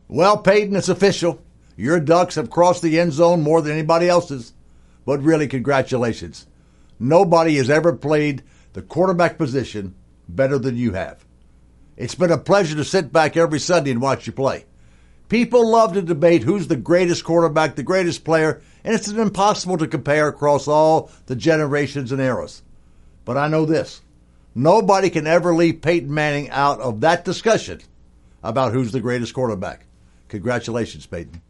Well, Peyton, it's official. Your Ducks have crossed the end zone more than anybody else's. But really, congratulations. Nobody has ever played the quarterback position better than you have. It's been a pleasure to sit back every Sunday and watch you play. People love to debate who's the greatest quarterback, the greatest player, and it's impossible to compare across all the generations and eras. But I know this. Nobody can ever leave Peyton Manning out of that discussion about who's the greatest quarterback. Congratulations, Peyton.